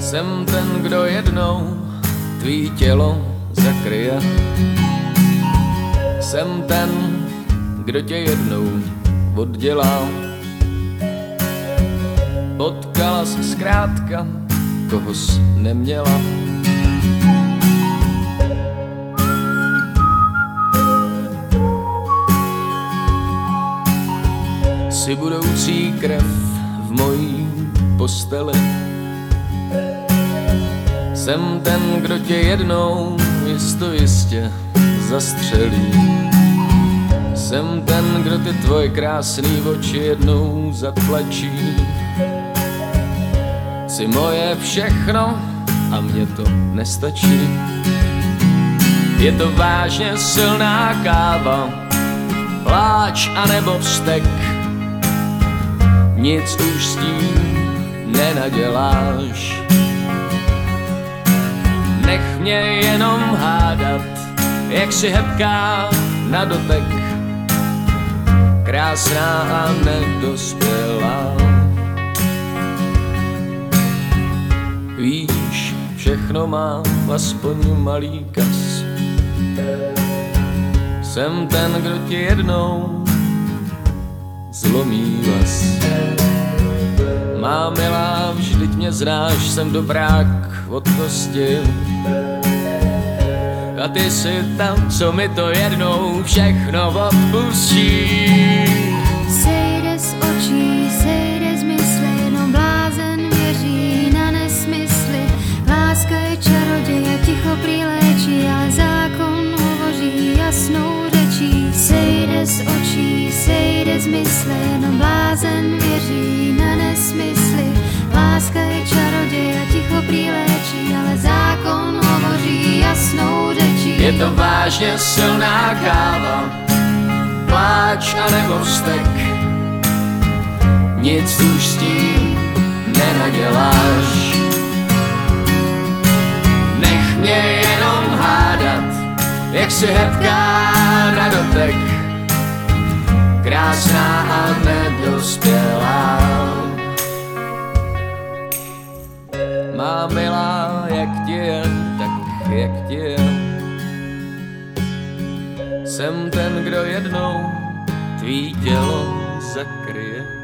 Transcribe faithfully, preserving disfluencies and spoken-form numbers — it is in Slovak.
Jsem ten, kdo jednou tvý tělo zakryje. Jsem ten, kdo tě jednou oddělá. Potkala se zkrátka, koho jsi neměla. Jsi budoucí krev v mojí posteli. Jsem ten, kdo tě jednou jisto jistě zastřelí. Jsem ten, kdo ty tvoje krásný oči jednou zatlačí. Jsi moje všechno a mně to nestačí. Je to vážně silná káva, pláč anebo vztek. Nic už s tím nenaděláš. Nech mě jenom hádat, jak si hebká na dotek, krásná a nedospělá. Víš, všechno má aspoň malý kas. Jsem ten, kdo ti jednou zlomí vás. Má milá, vždyť mě znáš, jsem dobrák od kosti. A ty jsi tam, co mi to jednou všechno odpustí. Sejde z očí, sejde z mysli, jenom blázen věří na nesmysly. Láska je čaroděj a ticho prý léčí, ale zákon hovoří jasnou řečí. Sejde z očí, sejde z mysli, jenom blázen věří na nesmysly. Láska je čaroděj a ticho prý léčí, ale zákon hovoří jasnou řečí. Je to vážně silná káva, pláč anebo vztek. Nic už s tím nenaděláš. Nech mě jenom hádat, jak si hebká na dotek, krásná a nedospělá. Má milá, jak ti je, tak jak ti je. Jsem ten, kdo jednou tvý tělo zakryje.